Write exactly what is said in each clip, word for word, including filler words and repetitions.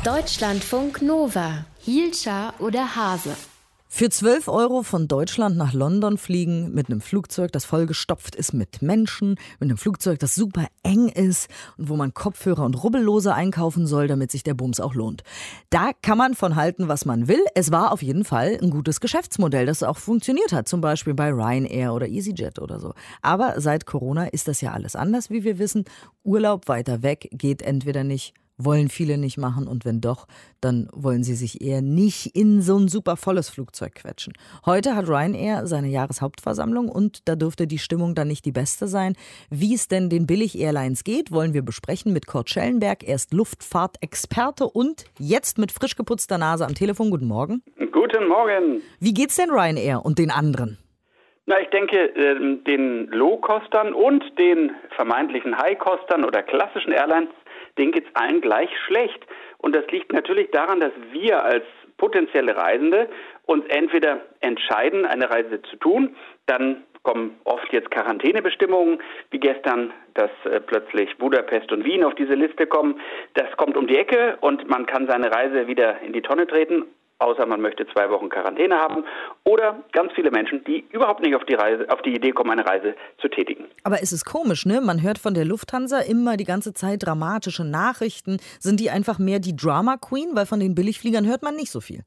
Deutschlandfunk Nova. Hielscher oder Hase? Für zwölf Euro von Deutschland nach London fliegen mit einem Flugzeug, das vollgestopft ist mit Menschen, mit einem Flugzeug, das super eng ist und wo man Kopfhörer und Rubbellose einkaufen soll, damit sich der Bums auch lohnt. Da kann man von halten, was man will. Es war auf jeden Fall ein gutes Geschäftsmodell, das auch funktioniert hat, zum Beispiel bei Ryanair oder EasyJet oder so. Aber seit Corona ist das ja alles anders, wie wir wissen. Urlaub weiter weg geht entweder nicht, wollen viele nicht machen und wenn doch, dann wollen sie sich eher nicht in so ein super volles Flugzeug quetschen. Heute hat Ryanair seine Jahreshauptversammlung und da dürfte die Stimmung dann nicht die beste sein. Wie es denn den Billig-Airlines geht, wollen wir besprechen mit Kurt Schellenberg. Er ist Luftfahrtexperte und jetzt mit frisch geputzter Nase am Telefon. Guten Morgen. Guten Morgen. Wie geht's denn Ryanair und den anderen? Na, ich denke, den Low-Costern und den vermeintlichen High-Costern oder klassischen Airlines, denen geht's allen gleich schlecht. Und das liegt natürlich daran, dass wir als potenzielle Reisende uns entweder entscheiden, eine Reise zu tun, dann kommen oft jetzt Quarantänebestimmungen, wie gestern, dass äh, plötzlich Budapest und Wien auf diese Liste kommen. Das kommt um die Ecke und man kann seine Reise wieder in die Tonne treten, außer man möchte zwei Wochen Quarantäne haben. Oder ganz viele Menschen, die überhaupt nicht auf die Reise, auf die Idee kommen, eine Reise zu tätigen. Aber es ist komisch, ne? Man hört von der Lufthansa immer die ganze Zeit dramatische Nachrichten. Sind die einfach mehr die Drama Queen? Weil von den Billigfliegern hört man nicht so viel.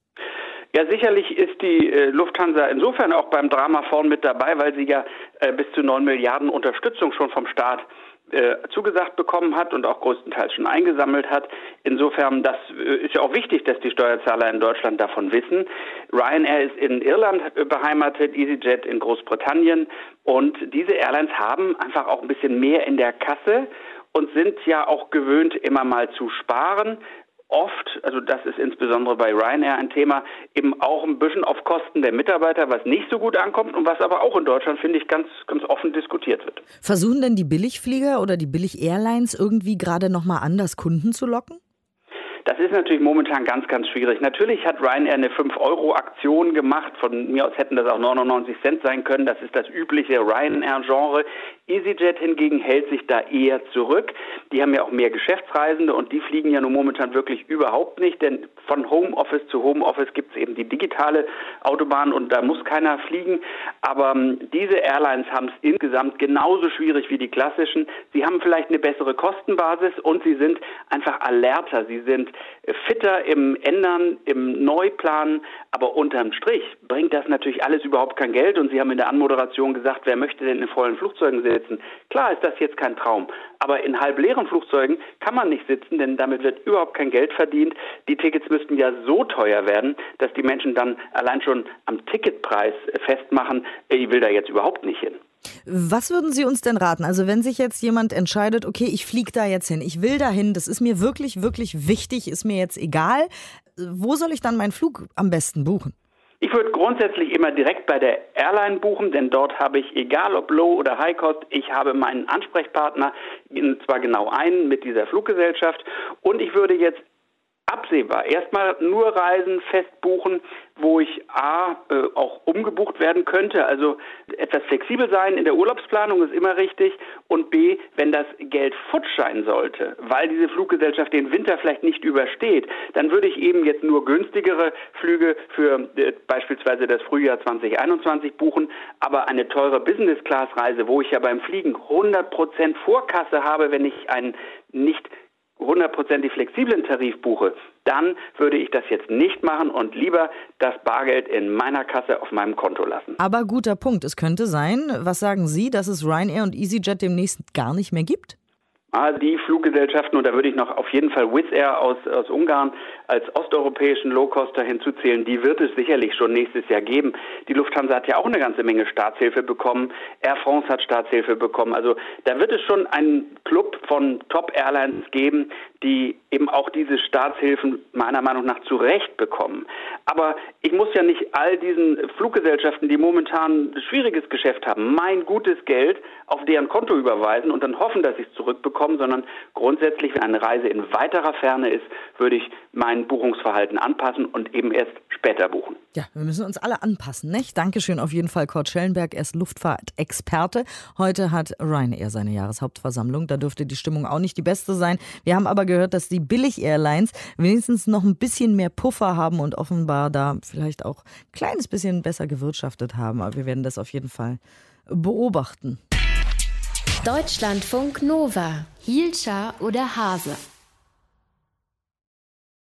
Ja, sicherlich ist die äh, Lufthansa insofern auch beim Drama vorn mit dabei, weil sie ja äh, bis zu neun Milliarden Unterstützung schon vom Staat Äh, zugesagt bekommen hat und auch größtenteils schon eingesammelt hat. Insofern, das äh, ist ja auch wichtig, dass die Steuerzahler in Deutschland davon wissen. Ryanair ist in Irland äh, beheimatet, EasyJet in Großbritannien und diese Airlines haben einfach auch ein bisschen mehr in der Kasse und sind ja auch gewöhnt, immer mal zu sparen. Oft, also das ist insbesondere bei Ryanair ein Thema, eben auch ein bisschen auf Kosten der Mitarbeiter, was nicht so gut ankommt und was aber auch in Deutschland, finde ich, ganz, ganz offen diskutiert wird. Versuchen denn die Billigflieger oder die Billig-Airlines irgendwie gerade nochmal anders Kunden zu locken? Das ist natürlich momentan ganz, ganz schwierig. Natürlich hat Ryanair eine fünf Euro Aktion gemacht. Von mir aus hätten das auch neunundneunzig Cent sein können. Das ist das übliche Ryanair-Genre. EasyJet hingegen hält sich da eher zurück. Die haben ja auch mehr Geschäftsreisende und die fliegen ja nun momentan wirklich überhaupt nicht. Denn von Homeoffice zu Homeoffice gibt es eben die digitale Autobahn und da muss keiner fliegen. Aber ähm, diese Airlines haben es insgesamt genauso schwierig wie die klassischen. Sie haben vielleicht eine bessere Kostenbasis und sie sind einfach alerter. Sie sind fitter im Ändern, im Neuplanen, aber unterm Strich bringt das natürlich alles überhaupt kein Geld und Sie haben in der Anmoderation gesagt, wer möchte denn in vollen Flugzeugen sitzen? Klar ist das jetzt kein Traum, aber in halb leeren Flugzeugen kann man nicht sitzen, denn damit wird überhaupt kein Geld verdient. Die Tickets müssten ja so teuer werden, dass die Menschen dann allein schon am Ticketpreis festmachen, ich will da jetzt überhaupt nicht hin. Was würden Sie uns denn raten? Also wenn sich jetzt jemand entscheidet, okay, ich fliege da jetzt hin, ich will da hin, das ist mir wirklich, wirklich wichtig, ist mir jetzt egal, wo soll ich dann meinen Flug am besten buchen? Ich würde grundsätzlich immer direkt bei der Airline buchen, denn dort habe ich, egal ob Low oder High Cost, ich habe meinen Ansprechpartner, zwar genau einen mit dieser Fluggesellschaft und ich würde jetzt absehbar erstmal nur Reisen fest buchen, wo ich A, äh, auch umgebucht werden könnte, also etwas flexibel sein in der Urlaubsplanung ist immer richtig und B, wenn das Geld futsch sein sollte, weil diese Fluggesellschaft den Winter vielleicht nicht übersteht, dann würde ich eben jetzt nur günstigere Flüge für äh, beispielsweise das Frühjahr zwanzig einundzwanzig buchen, aber eine teure Business-Class-Reise, wo ich ja beim Fliegen hundert Prozent Vorkasse habe, wenn ich einen nicht hundertprozentig flexiblen Tarif buche, dann würde ich das jetzt nicht machen und lieber das Bargeld in meiner Kasse auf meinem Konto lassen. Aber guter Punkt. Es könnte sein, was sagen Sie, dass es Ryanair und EasyJet demnächst gar nicht mehr gibt? Also die Fluggesellschaften, und da würde ich noch auf jeden Fall Wizz Air aus, aus Ungarn als osteuropäischen Low-Coster hinzuzählen, die wird es sicherlich schon nächstes Jahr geben. Die Lufthansa hat ja auch eine ganze Menge Staatshilfe bekommen. Air France hat Staatshilfe bekommen. Also da wird es schon einen Club von Top-Airlines geben, die eben auch diese Staatshilfen meiner Meinung nach zu Recht bekommen. Aber ich muss ja nicht all diesen Fluggesellschaften, die momentan ein schwieriges Geschäft haben, mein gutes Geld auf deren Konto überweisen und dann hoffen, dass ich es zurückbekomme, sondern grundsätzlich, wenn eine Reise in weiterer Ferne ist, würde ich mein Buchungsverhalten anpassen und eben erst später buchen. Ja, wir müssen uns alle anpassen, nicht? Dankeschön auf jeden Fall, Kurt Schellenberg. Er ist Luftfahrtexperte. Heute hat Ryanair seine Jahreshauptversammlung. Da dürfte die Stimmung auch nicht die beste sein. Wir haben aber gehört, dass die Billig-Airlines wenigstens noch ein bisschen mehr Puffer haben und offenbar da vielleicht auch ein kleines bisschen besser gewirtschaftet haben. Aber wir werden das auf jeden Fall beobachten. Deutschlandfunk Nova. Hielscher oder Hase?